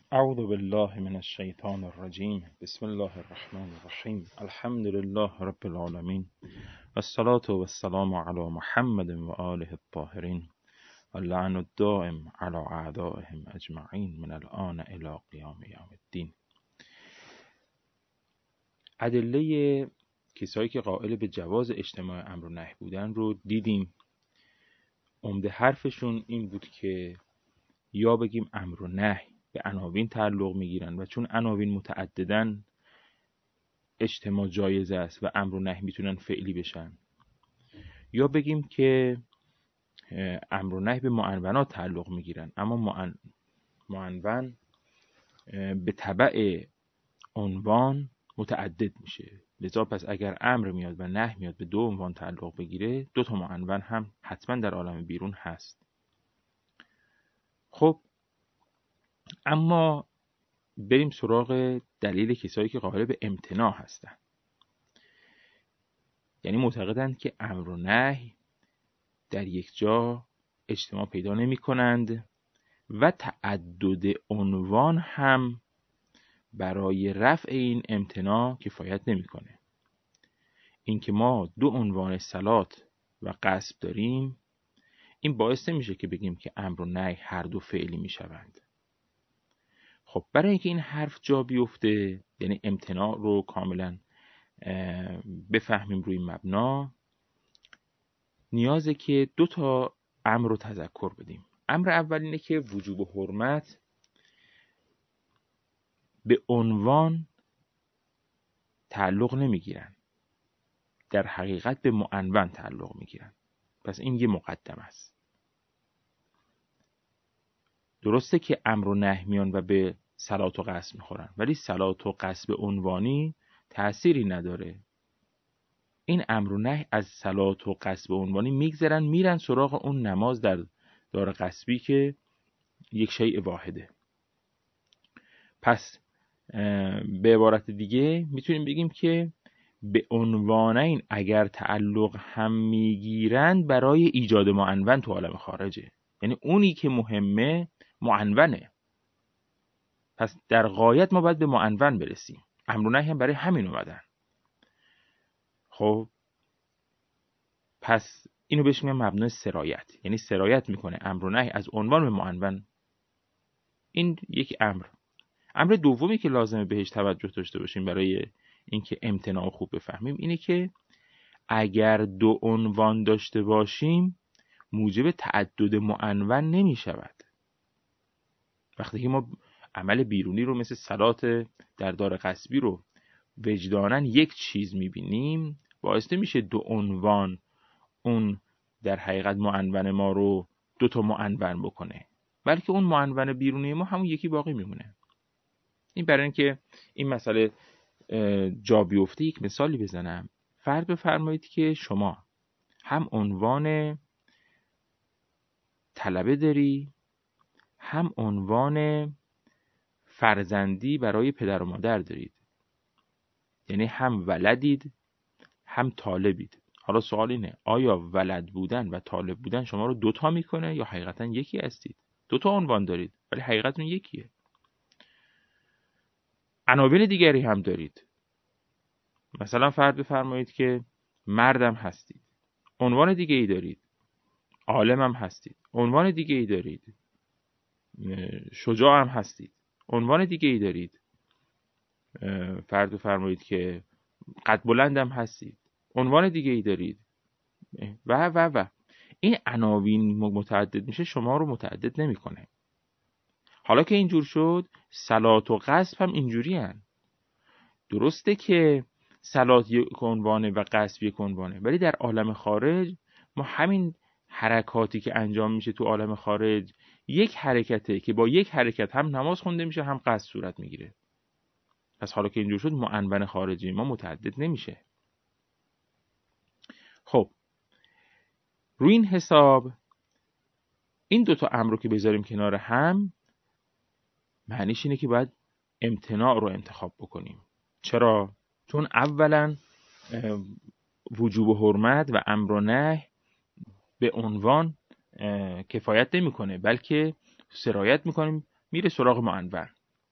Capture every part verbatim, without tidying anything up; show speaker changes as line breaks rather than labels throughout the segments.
اعوذ بالله من الشیطان الرجیم. بسم الله الرحمن الرحیم. الحمد لله رب العالمین والصلاة والسلام علی محمد و آله الطاهرین واللعن الدائم علی اعدائهم اجمعین من الآن الی قیام یوم الدین. ادله کسایی که قائل به جواز اجتماع امر و نهی بودن رو دیدیم. عمده حرفشون این بود که یا بگیم امر و نهی به عناوین تعلق میگیرن و چون عناوین متعددن اجتماع جایز است و امر و نهی میتونن فعلی بشن، یا بگیم که امر و نهی به معنونات تعلق میگیرن اما معن... معنون به تبع عنوان متعدد میشه، لذا پس اگر امر میاد و نهی میاد به دو عنوان تعلق بگیره، دو تا معنون هم حتما در عالم بیرون هست. خب اما بریم سراغ دلیل کسایی که قائل به امتناع هستن. یعنی معتقدند که امر و نهی در یک جا اجتماع پیدا نمی کنند و تعدد عنوان هم برای رفع این امتناع کفایت نمی کنه. این که ما دو عنوان صلات و غصب داریم، این باعث نمیشه که بگیم که امر و نهی هر دو فعلی می شوند. خب برای اینکه این حرف جا بیفته، یعنی امتناع رو کاملا بفهمیم روی مبنا، نیازه که دو تا امر رو تذکر بدیم. امر اول اینه که وجوب و حرمت به عنوان تعلق نمیگیرن، در حقیقت به معنون تعلق میگیرن. پس این یه مقدمه است. درسته که امر و نهی میان و به صلات و غصب میخورن، ولی صلات و غصب عنوانی تأثیری نداره. این امر و نهی از صلات و غصب عنوانی میگذرن، میرن سراغ اون نماز در دار غصبی که یک شیء واحده. پس به عبارت دیگه میتونیم بگیم که به عنوانین اگر تعلق هم میگیرند برای ایجاد معنون تو عالم خارجه، یعنی اونی که مهمه معنونه. پس در غایت ما باید به معنون برسیم. امر و نهی هم برای همین اومدن. خب پس اینو بهش میگن مبنای سرایت، یعنی سرایت میکنه امر و نهی از عنوان به معنون. این یک امر. امر دومی که لازمه بهش توجه داشته باشیم برای اینکه امتناع خوب بفهمیم، اینه که اگر دو عنوان داشته باشیم موجب تعدد معنون نمی شود. وقتی که ما عمل بیرونی رو مثل صلات در دار غصبی رو وجداناً یک چیز میبینیم، باعث نمیشه دو عنوان اون در حقیقت معنون ما رو دو تا معنون بکنه، بلکه اون معنون بیرونی ما همون یکی باقی میمونه. این برای اینکه این مسئله جا بیفته یک مثالی بزنم. فرض بفرمایید که شما هم عنوان طلبه داری، هم عنوان فرزندی برای پدر و مادر دارید. یعنی هم ولدید هم طالبید. حالا سوال اینه، آیا ولد بودن و طالب بودن شما رو دوتا میکنه یا حقیقتا یکی هستید؟ دوتا عنوان دارید ولی حقیقتون یکیه. عناوین دیگری هم دارید. مثلا فرض بفرمایید که مردم هستید، عنوان دیگه ای دارید. عالم هم هستید، عنوان دیگه ای دارید. شجاع هم هستید، عنوان دیگه ای دارید. فرض بفرمایید که قد بلند هم هستید، عنوان دیگه ای دارید. و و و این عناوین متعدد میشه، شما رو متعدد نمیکنه. حالا که اینجور شد، صلات و غصب هم اینجوری هن. درسته که صلات یک عنوانه و غصب یک عنوانه، ولی در عالم خارج ما همین حرکاتی که انجام میشه تو عالم خارج یک حرکته که با یک حرکت هم نماز خونده میشه هم غصب صورت میگیره. پس حالا که اینجور شد، معنون خارجی ما متعدد نمیشه. خب روی این حساب این دوتا امر رو که بذاریم کنار هم، معنیش اینه که باید امتناع رو انتخاب بکنیم. چرا؟ چون اولا وجوب و حرمت و امر و نهی به عنوان کفایت نمیکنه، بلکه سرایت میکنیم میره سراغ معنون.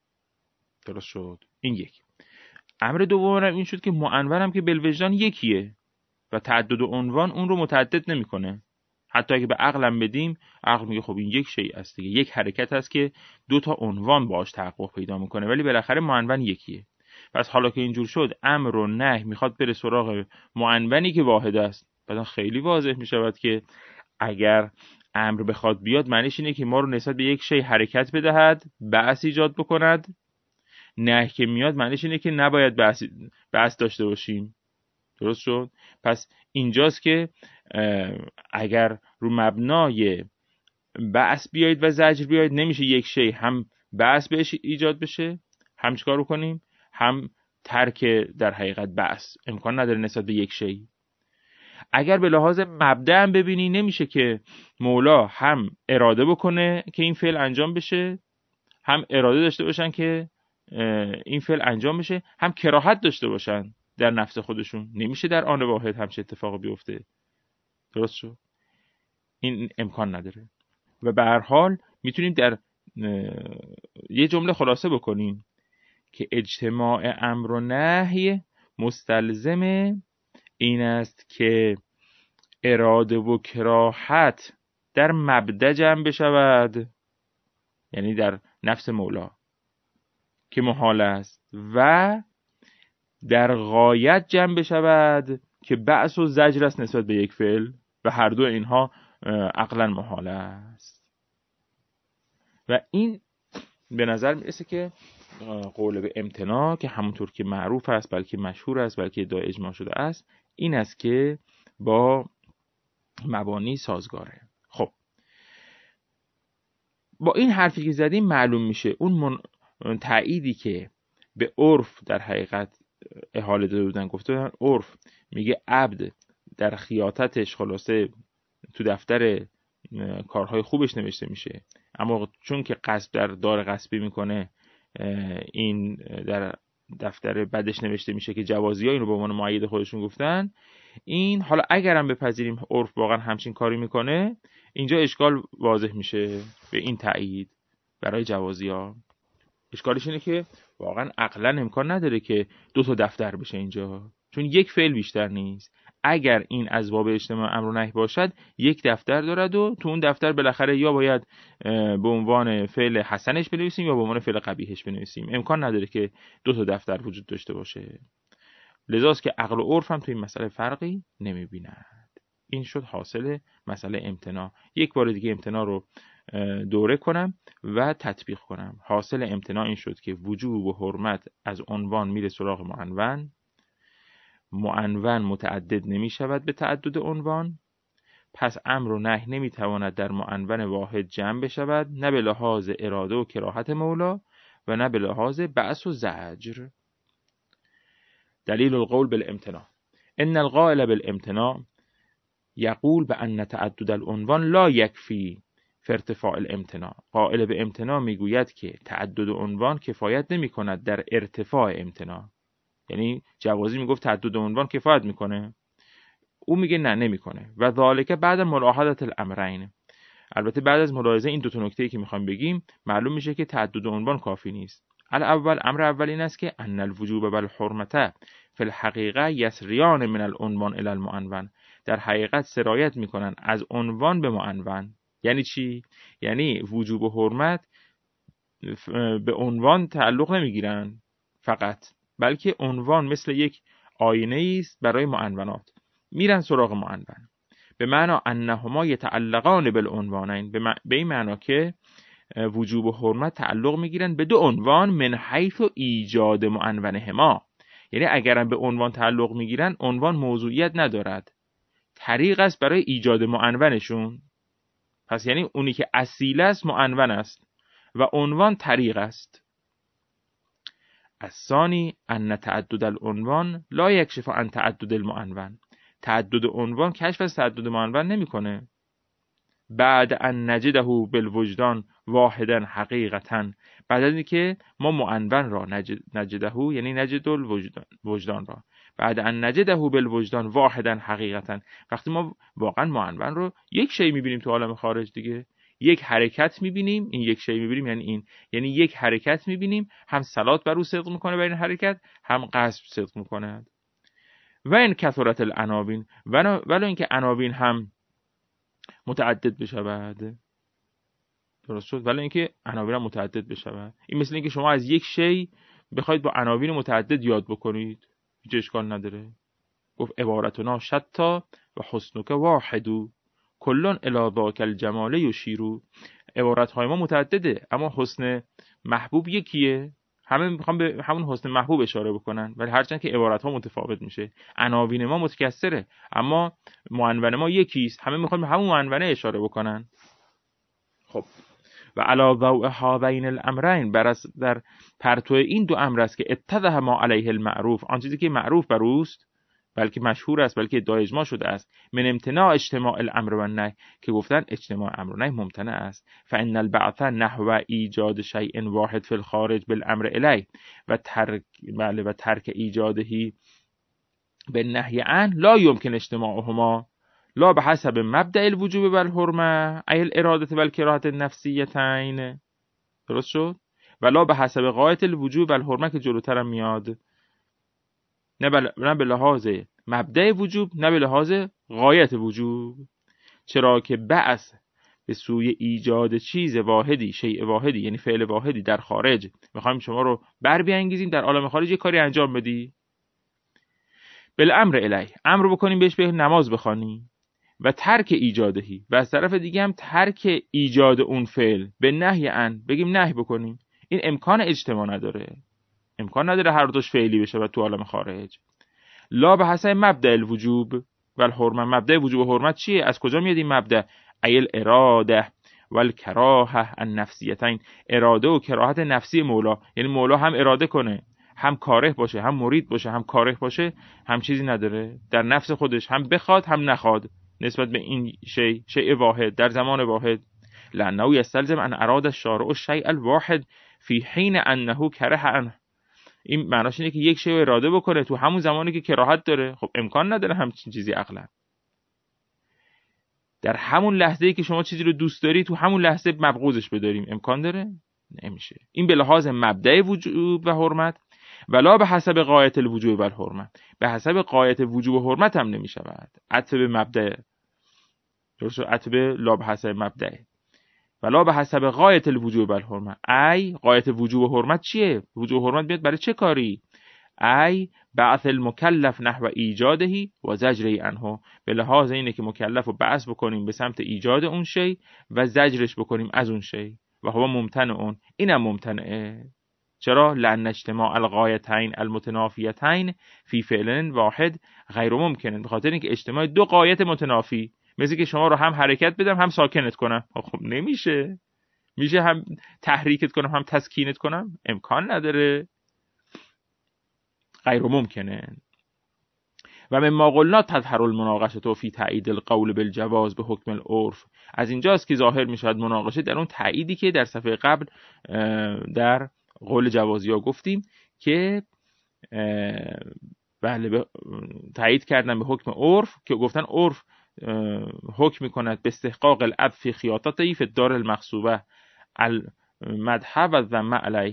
درست شد. این یک. امر دوم هم این شد که معنون هم که بالوجدان یکیه و تعدد عنوان اون رو متعدد نمیکنه. حتی اگه به عقلم بدیم، عقل میگه خب این یک شیء است دیگه، یک حرکت است که دو تا عنوان باهاش تحقق پیدا میکنه، ولی بالاخره معنون یکیه. پس حالا که اینجور شد، امر و نهی میخواد بره سراغ معنونی که واحد است. بعدا خیلی واضح میشود که اگر امر بخواد بیاد، معنیش اینه که ما رو نسبت به یک شیء حرکت بدهد، بعث ایجاد بکند. نهی که میاد معنیش اینه که نباید بعث بعث داشته باشیم. درست شد؟ پس اینجاست که اگر رو مبنای بعث بیایید و زجر بیایید، نمیشه یک شیء هم بعث بهش ایجاد بشه، هم چیکار کنیم، هم ترک در حقیقت بعث. امکان نداره نسبت به یک شیء. اگر به لحاظ مبدأ هم ببینی، نمیشه که مولا هم اراده بکنه که این فعل انجام بشه، هم اراده داشته باشن که این فعل انجام بشه، هم کراهت داشته باشن در نفس خودشون. نمیشه در آن واحد همچه اتفاق بیفته. درست شد؟ این امکان نداره. و به هر حال میتونیم در یه جمله خلاصه بکنیم که اجتماع امر و نهی مستلزم این است که اراده و کراهت در مبدأ جمع بشود، یعنی در نفس مولا که محال است، و در غایت جمع بشود که بعث و زجر است نسبت به یک فعل، و هر دو اینها عقلا محال است. و این به نظر میرسه که قول به امتناع که همونطور که معروف است، بلکه مشهور است، بلکه ادعای اجماع شده است، این است که با مبانی سازگاره. خب با این حرفی که زدیم معلوم میشه اون من... تأییدی که به عرف در حقیقت احاله داده بودن، گفته بودن عرف میگه عبد در خیاطتش خلاصه تو دفتر کارهای خوبش نوشته میشه، اما چون که قصب در دار غصبی میکنه، این در دفتر بدش نوشته میشه که جوازی ها اینو به عنوان معید خودشون گفتن. این حالا اگرم بپذیریم عرف واقعا همچین کاری میکنه، اینجا اشکال واضح میشه به این تأیید برای جوازی ها. اشکالش اینه که واقعا عقلا امکان نداره که دو تا دفتر بشه اینجا، چون یک فعل بیشتر نیست. اگر این از باب اجتماع امر و نهی باشد، یک دفتر دارد و تو اون دفتر بالاخره یا باید به عنوان فعل حسنش بنویسیم یا به عنوان فعل قبیحش بنویسیم. امکان نداره که دو تا دفتر وجود داشته باشه. لذاست که عقل و عرف هم تو این مسئله فرقی نمی‌بیند. این شد حاصل مسئله امتناع. یک بار دیگه امتناع رو دوره کنم و تطبیق کنم. حاصل امتناع این شد که وجوب و حرمت از عنوان میره سراغ معنون. معنون متعدد نمی شود به تعدد عنوان، پس امر و نهی نمی تواند در معنون واحد جمع بشود، نه به لحاظ اراده و کراهت مولا و نه به لحاظ بعث و زجر. دلیل القول بالامتناع: ان القائل بالامتناع یقول بأن تعدد العنوان لا یکفی فی ارتفاع الامتناع. قائل به امتناع میگوید که تعدد عنوان کفایت نمی کند در ارتفاع امتناع. یعنی جوازی میگفت تعدد عنوان کفایت میکنه، او میگه نه نمیکنه. و ذالک بعد ملاحظه الامرین. البته بعد از ملاحظه این دو تا نکته‌ای که میخوام بگیم، معلوم میشه که تعدد عنوان کافی نیست. الاول، امر اول این است که ان الوجوب والحرمت فی الحقیقه یسریان من العنوان الی المعنون. در حقیقت سرایت میکنن از عنوان به معنون. یعنی چی؟ یعنی وجوب و حرمت به عنوان تعلق نمیگیرن فقط، بلکه عنوان مثل یک آینه است برای معنونات، میرن سراغ معنون. به معنا انهما یتعلقان بالعنوانین، به این معنا که وجوب و حرمت تعلق میگیرن به دو عنوان من حیث ایجاد معنونهما. یعنی اگرم به عنوان تعلق میگیرن، عنوان موضوعیت ندارد، طریق است برای ایجاد معنونشون. پس یعنی اونی که اصیل است معنون است و عنوان طریق است. الثانی ان تعدد العنوان لا یکشف عن تعدد المعنون. تعدد عنوان کشف از تعدد معنون نمیکنه. بعد ان نجده بالوجدان واحدا حقیقتا، بعد از اینکه ما معنون را نجد نجده یعنی نجد الوجدان وجدان را، بعد ان نجده بالوجدان واحدا حقیقتا، وقتی ما واقعا معنون رو یک شی میبینیم تو عالم خارج دیگه، یک حرکت میبینیم، این یک شی میبینیم یعنی این، یعنی یک حرکت میبینیم، هم صلات بر او صدق میکنه بر این حرکت، هم قصد صدق میکنه. و این کثرت العناوین، ولو اینکه عناوین هم متعدد بشود. درست شد؟ ولی اینکه عناوین هم متعدد بشود. این مثل اینکه شما از یک شی بخواید با عناوین متعدد یاد بکنید، هیچ اشکال نداره. گفت عبارتنا شتا و حسنک واحدو کلون الی ذاک الجمال یشیرو. عبارت های ما متعدده اما حسن محبوب یکیه، همه میخوام به همون حسن محبوب اشاره بکنن، ولی هرچند که عبارت ها متفاوت میشه. عناوین ما متکثره اما معنون ما یکیست، همه میخوان به همون معنونه اشاره بکنن. خب و علا ضوء هذین الامرین، بر در پرتو این دو امر است که اتضح ما علیه المعروف، آن چیزی که معروف بر اوست، بلکه مشهور است، بلکه ادعای اجماع شده است، من امتناع اجتماع الامر و النهی، که گفتن اجتماع امر و نهی ممتنع است. فان البعث نحو ایجاد شیء واحد فی الخارج بالامر الیه و ترک بله و ترک ایجادهی بالنهی عنه لا یمکن اجتماعهما لا به حسب مبدأ الوجوب و الحرمه ای الاراده و الکراهه النفسیتین. درست شد؟ ولا به حسب غایت الوجوب و الحرمه که جلوترم میاد، نه بل... نه به لحاظ مبدأ وجوب نه به لحاظ غایت وجوب. چرا که بعث به سوی ایجاد چیز واحدی، شیء واحدی یعنی فعل واحدی در خارج، میخوایم شما رو بر بیانگیزیم در عالم خارج یک کاری انجام بدی، بالامر الیه، امر بکنیم بهش به نماز بخوانی، و ترک ایجادهی، و از طرف دیگه هم ترک ایجاد اون فعل به نهی عن، بگیم نهی بکنیم. این امکان اجتماع نداره، امکان نداره هر دوش فعلی بشه و تو عالم خارج. لا به حسب مبدأ الوجوب و الحرمه، مبدأ وجوب و حرمت چیه؟ از کجا میاد این مبدأ؟ ایل اراده و الکراهه النفسیتین، اراده و کراهت نفسی مولا، یعنی مولا هم اراده کنه، هم کاره باشه، هم مرید باشه، هم کاره باشه، هم چیزی نداره در نفس خودش، هم بخواد هم نخواد نسبت به این شی، شیء واحد در زمان واحد. لانه یستلزم ان اراد الشارع الشیء الواحد فی حین انه کره عنه، این معناش اینه که یک شی رو اراده بکنه تو همون زمانی که کراهت داره. خب امکان نداره همچین چیزی عقلا. در همون لحظه‌ای که شما چیزی رو دوست داری تو همون لحظه مبغوضش بداریم، امکان داره؟ نمیشه. این به لحاظ مبدأ وجوب و حرمت، ولا به حسب غایت الوجوب و الحرمت، به حسب غایت وجوب و حرمت هم نمیشود. عطف به مبدأ، درست، عطف به لا به حسب مبدأ، ولا به حسب غایت الوجوب و الحرمت. ای غایت وجوب و حرمت چیه؟ وجوب و حرمت بیاد برای چه کاری؟ ای بعث المکلف نحو ایجادهی و زجری عنه، به لحاظ اینه که مکلف رو بعث بکنیم به سمت ایجاد اون شی و زجرش بکنیم از اون شی، و هو ممتنع اون، اینم ممتنعه. چرا؟ لأن اجتماع الغایتین المتنافیتین فی فعل واحد غیر ممکنه، به خاطر اینکه اجتماع دو غایت متنافی، مثل که شما رو هم حرکت بدم هم ساکنت کنم، خب نمیشه. میشه هم تحریکت کنم هم تسکینت کنم؟ امکان نداره، غیر ممکنه. و مما قلنا تظهر المناقشه فی تایید القول بالجواز به حکم العرف، از اینجاست که ظاهر میشود مناقشه در اون تاییدی که در صفحه قبل در قول جوازی ها گفتیم که بله تایید کردن به حکم عرف، که گفتن عرف حکم میکند به استحقاق العبد فی خیاطته فی الدار المغصوبه المدح و الذم علیه.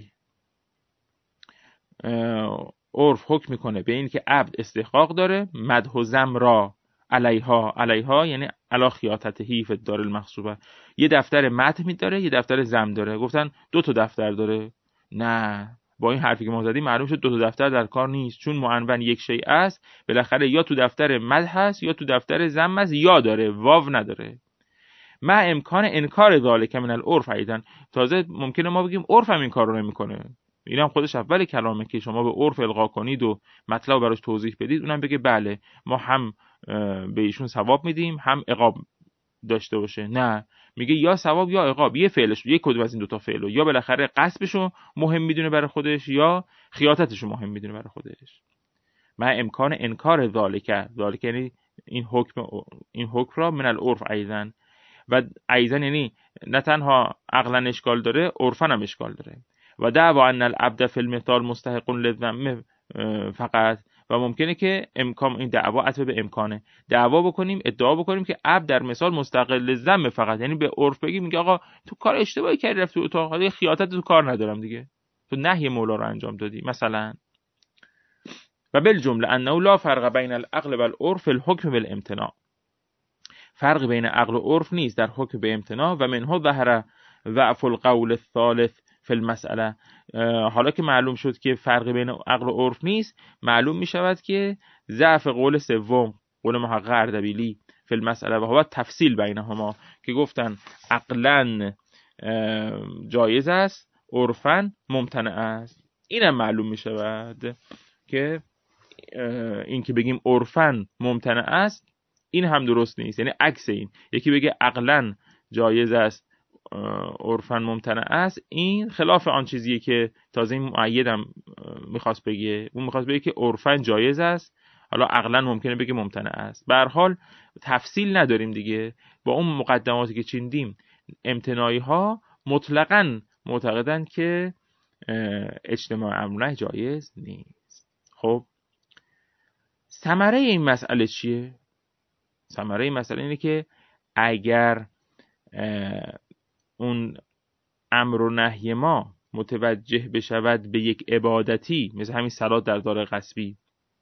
عرف حکم میکنه به این که عبد استحقاق داره مدح و ذم را علیها، علیها یعنی علی خیاطته فی الدار المغصوبه، یه دفتر مدح میداره یه دفتر ذم داره. گفتن دو تا دفتر داره، نه، با این حرفی که ما زدیم معلوم شد دو تا دفتر در کار نیست، چون معنون یک شیء است بالاخره یا تو دفتر مدح است یا تو دفتر ذم است، یا داره واو نداره. ما امکان انکار ذالک من العرف ایضا، تازه ممکنه ما بگیم عرف هم این کار رو نمیکنه، اینم خودش اول کلامه که شما به عرف القا کنید و مطلب براش توضیح بدید، اونم بگه بله ما هم به ایشون ثواب میدیم هم عقاب داشته باشه. نه، میگه یا ثواب یا عقاب، یه فعلش، یک کدوم از این دوتا فعلو، یا بالاخره قصبشو مهم میدونه برای خودش یا خیاطتشو مهم میدونه برای خودش. ما امکان انکار ذالک، ذالک یعنی این حکم، این حکم را من العرف ایضا، و ایضا یعنی نه تنها عقلا اشکال داره عرفا هم اشکال داره. و دعوا ان العبد فی المثال مستحق للذم فقط، و ممکنه که امکان این دعوا عطف به امکانه دعوا بکنیم، ادعا بکنیم که عبد در مثال مستقل ذم فقط، یعنی به عرف بگیم میگه آقا تو کار اشتباهی کردی رفتی تو اتاق، حالا خیاطت تو کار ندارم دیگه، تو نهی مولا رو انجام دادی مثلا. و بالجمله انه لا فرق بین العقل و العرف الحکم بالامتناع، فرق بین عقل و عرف نیست در حکم به امتناع. و منه ظهر ضعف القول الثالث فی المسئله. حالا که معلوم شد که فرق بین عقل و عرف نیست، معلوم می شود که ضعف قول سوم، قول محقق اردبیلی فی المسئله و هو تفصیل بینهما، که گفتن عقلا جایز است، عرفا ممتنع است. اینم معلوم می شود که این که بگیم عرفا ممتنع است این هم درست نیست، یعنی عکس این، یکی بگه عقلا جایز است عرفا ممتنع است، این خلاف آن چیزیه که تازه این مؤیدم میخواست بگه. اون میخواست بگه که عرفا جایز است، حالا عقلا ممکنه بگه ممتنع است. به هر حال تفصیل نداریم دیگه. با اون مقدماتی که چیندیم، امتناعی ها مطلقاً معتقدن که اجتماع امر نهی جایز نیست. خب ثمره این مسئله چیه؟ ثمره این مسئله اینه که اگر اون امر و نهی ما متوجه بشود به یک عبادتی مثل همین صلات در دار غصبی،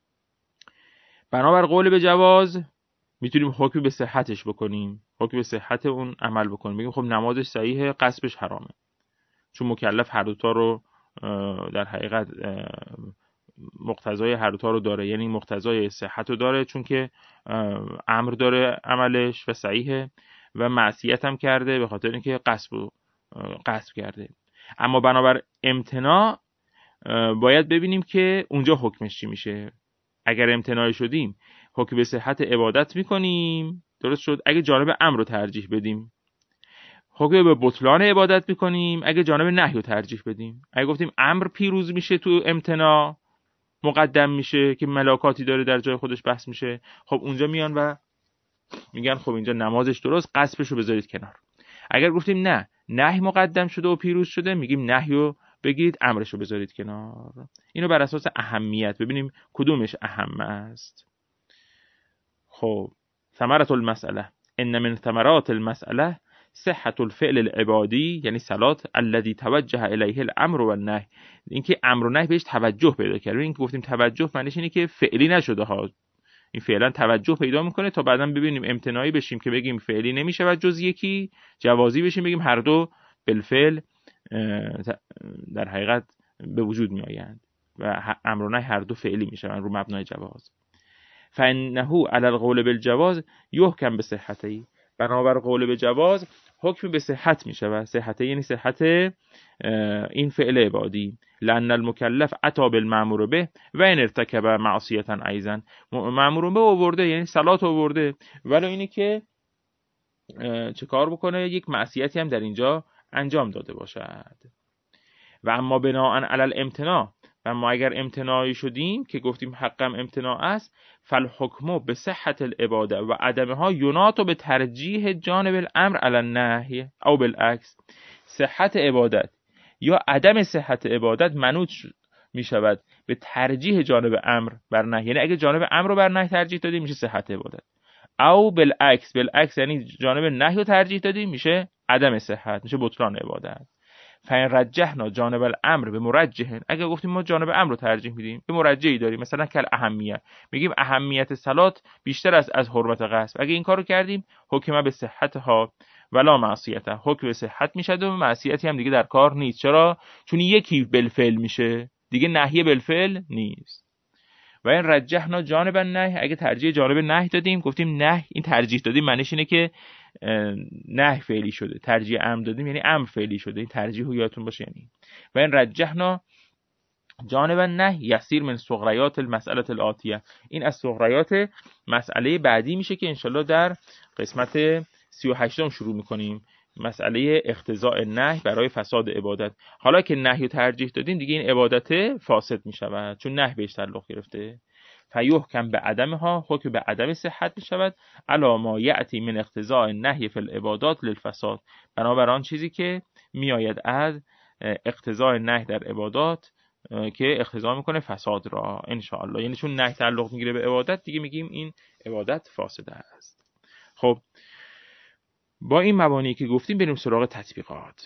بنابر قول به جواز میتونیم حکم به صحتش بکنیم، حکم به صحت اون عمل بکنیم، بگیم خب نمازش صحیحه، غصبش حرامه، چون مکلف هر دوتا رو در حقیقت مقتضای هر دوتا رو داره، یعنی مقتضای صحت رو داره چون که امر داره عملش و صحیحه، و معصیت هم کرده به خاطر اینکه قصب قصب کرده. اما بنابر امتناع باید ببینیم که اونجا حکمش چی میشه. اگر امتناع شدیم حکم به صحت عبادت میکنیم، درست شد. اگه جانب امر رو ترجیح بدیم حکم به بطلان عبادت میکنیم، اگه جانب نهی رو ترجیح بدیم. اگه گفتیم امر پیروز میشه تو امتناع مقدم میشه که ملاکاتی داره در جای خودش بحث میشه، خب اونجا میان و میگن خب اینجا نمازش درست، قصبش رو بذارید کنار. اگر گفتیم نه نهی مقدم شده و پیروز شده، میگیم نهی رو بگیرید امرش رو بذارید کنار. اینو بر اساس اهمیت ببینیم کدومش اهم است. خب ثمرة المسئله ان من ثمرات المسئله صحت الفعل العبادی، یعنی صلات الذي توجه الیه الامر والنهی، اینکه امر و نهی بهش توجه پیدا کرد. این که گفتیم توجه معنیش اینه که فعلی نشده ها، این فعلا توجه پیدا میکنه تا بعداً ببینیم امتناعی بشیم که بگیم فعلی نمیشه و جز یکی، جوازی بشیم بگیم هر دو بالفعل در حقیقت به وجود میآیند و امر و نهی هر دو فعلی میشن رو مبنای جواز. فانه علی القول بالجواز یحکم به صحته، بنابر قول به جواز حکم به صحت می شود. صحت یعنی صحت این فعل عبادی. لأن المکلف عطا بالمأمور به و ان ارتکب معصیة ایضا، مأمور به آورده یعنی صلات آورده، ولی اینی که چه کار بکنه، یک معصیتی هم در اینجا انجام داده باشد. و اما بناء علی الامتناع، و اما اگر امتناعی شدیم که گفتیم حقم امتناع است، فالحکم به صحت العباده و عدمها یناط به ترجیح جانب الامر علی النهی او بالعکس. صحت عبادت یا عدم صحت عبادت منوط می شود به ترجیح جانب امر بر نهی، یعنی اگه جانب امر رو بر نهی ترجیح دادیم میشه صحت عبادت، او بالعکس، بالعکس یعنی جانب نهی رو ترجیح دادیم میشه عدم صحت، میشه بطلان عبادت. فین رجحنا جانب الامر به مرجح، اگه گفتیم ما جانب امر رو ترجیح میدیم به مرجحی داریم، مثلا کل اهمیت، میگیم اهمیت صلات بیشتر است از حرمت غصب، اگه این کارو کردیم حکم به صحتها ولا معصیت، حکم به صحت میشه و معصیتی هم دیگه در کار نیست. چرا؟ چون یکی بالفعل میشه دیگه، نهی بالفعل نیست. و این رجحنا جانب النهی، اگه ترجیح جانب نهی دادیم، گفتیم نهی، این ترجیح دادیم معنیش اینه که نهی فعلی شده، ترجیح امر دادیم یعنی امر فعلی شده، این ترجیح رو یادتون باشه. یعنی و این رجحنا جانب النهی یسیر من صغریات المسئله الاتیه، این از صغریات مسئله بعدی میشه که انشالله در قسمت سی و هشتم شروع میکنیم، مسئله اقتضاء نهی برای فساد عبادت. حالا که نهی رو ترجیح دادیم دیگه این عبادت فاسد میشود چون نهی بهش تعلق گرفته. فیحکم به عدمها، حکم به عدم صحت میشود علی ما یأتی من اقتضاء النهی فی العبادات للفساد، بنابر آن چیزی که میآید از اقتضاء نهی در عبادات که اقتضا میکنه فساد را ان شاء الله. یعنی چون نهی تعلق میگیره به عبادت دیگه میگیم این عبادت فاسده است. خب با این مبانی که گفتیم بریم سراغ تطبیقات.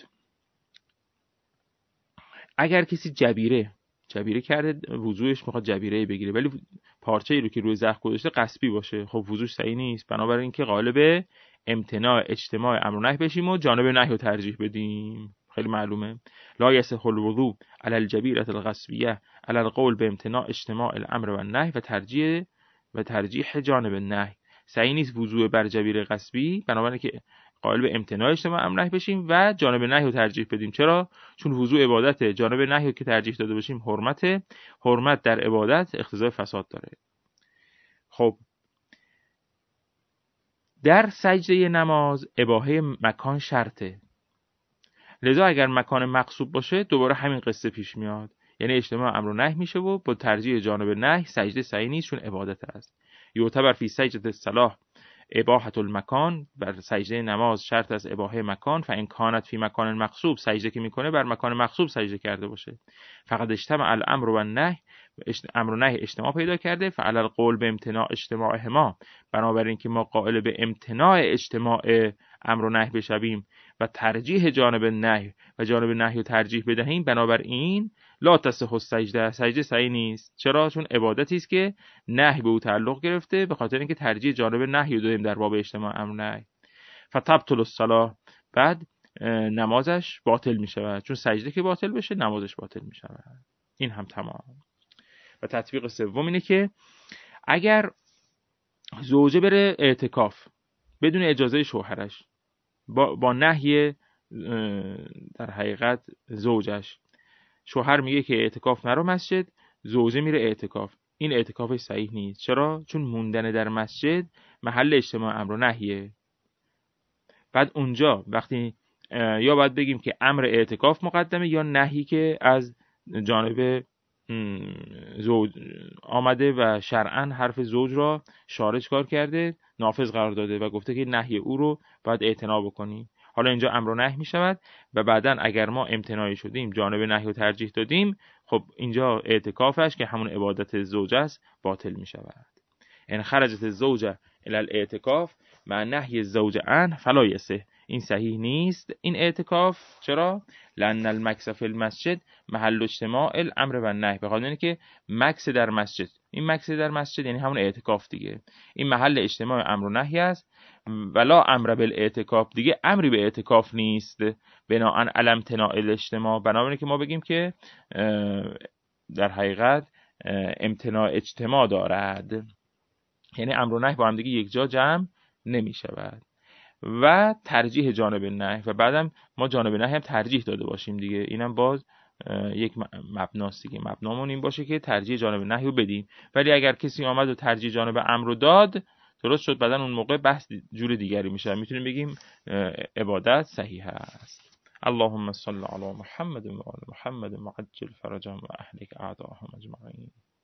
اگر کسی جبیره جبیره کرده، وضوش میخواد جبیره بگیره ولی پارچه‌ای رو که روی زخم گذاشته قصبی باشه، خب وضوش صحیح نیست. بنابراین که قالب امتناع اجتماع امر و نهی بشیم و جانب نهی رو ترجیح بدیم. خیلی معلومه لا یصح الوضوء علی الجبیره القصبیه علی القول بامتناع اجتماع الامر و النهی و ترجیح و ترجیح جانب النهی. صحیح نیست وضوء بر جبیره قصبی، بنابراین که قائل به امتناع اجتماع امر نهی بشیم و جانب نهی رو ترجیح بدیم. چرا؟ چون وضوء عبادت، جانب نهی رو که ترجیح داده باشیم حرمت، حرمت در عبادت اقتضای فساد داره. خب در سجده نماز اباحه مکان شرطه، لذا اگر مکان مقصود باشه دوباره همین قصه پیش میاد، یعنی اجتماع امر و نهی میشه و با ترجیح جانب نهی سجده صحیح نیست چون عبادت است. یعتبر فی سجده الصلاة اباحة المکان، بر سجده نماز شرط از اباحه مکان. فان کانت فی مکان مقصود، سجده که میکنه بر مکان مقصود سجده کرده باشه. فقط اجتماع الامر و النهی، امر و نهی اجتماع پیدا کرده. فعلی القول به امتناع اجتماعهما، بنابراین که ما قائل به امتناع اجتماع امر و نهی بشویم و ترجیح جانب نهی و جانب نهی رو ترجیح بدهیم، بنابراین لا تصح السجده، سجده صحیح نیست. چرا؟ چون عبادتی است که نهی به او تعلق گرفته، به خاطر اینکه ترجیح جانب نهی رو دادیم در باب اجتماع امر نهی. فتبطل الصلاه، بعد نمازش باطل می شود، چون سجده که باطل بشه نمازش باطل می شود. این هم تمام. و تطبیق سوم اینه که اگر زوجه بره اعتکاف بدون اجازه شوهرش با, با نهی در حقیقت زوجش، شوهر میگه که اعتکاف نرو مسجد، زوجه میره اعتکاف، این اعتکافش صحیح نیست. چرا؟ چون موندن در مسجد محل اجتماع امر و نهیه. بعد اونجا وقتی یا باید بگیم که امر اعتکاف مقدمه یا نهی که از جانب زوج آمده و شرعاً حرف زوج را شارع کار کرده، نافذ قرار داده و گفته که نهی او رو باید اعتنا بکنیم. حالا اینجا امر و نهی می شود و بعداً اگر ما امتناعی شدیم جانب نهی رو ترجیح دادیم، خب اینجا اعتکافش که همون عبادت زوجه است باطل می شود. ان خرجت الزوجه الی الاعتکاف مع نهی الزوج عنه فلا یصح، این صحیح نیست این اعتکاف. چرا؟ لأن المکث فی المسجد محل اجتماع الامر و النهی، به خاطر اینکه مکث در مسجد، این مکث در مسجد یعنی همون اعتکاف دیگه، این محل اجتماع امر و نهی است. ولا امر بالاعتکاف، دیگه امری به اعتکاف نیست بناء علی امتناع الاجتماع، بنابراین که ما بگیم که در حقیقت امتناع اجتماع دارد، یعنی امر و نهی با هم دیگه یک جا جمع نمی شود. و ترجیح جانب نهی، و بعدم ما جانب نهی هم ترجیح داده باشیم دیگه، اینم باز یک مبناست دیگه. مبنامون این باشه که ترجیح جانب نهی رو بدیم، ولی اگر کسی آمد و ترجیح جانب امر رو داد درست شد، بعدن اون موقع بحث جور دیگری میشه، میتونیم بگیم عبادت صحیح است. اللهم صل علی محمد و آل محمد وعجل فرجهم و اهلک اعداءهم اجمعین.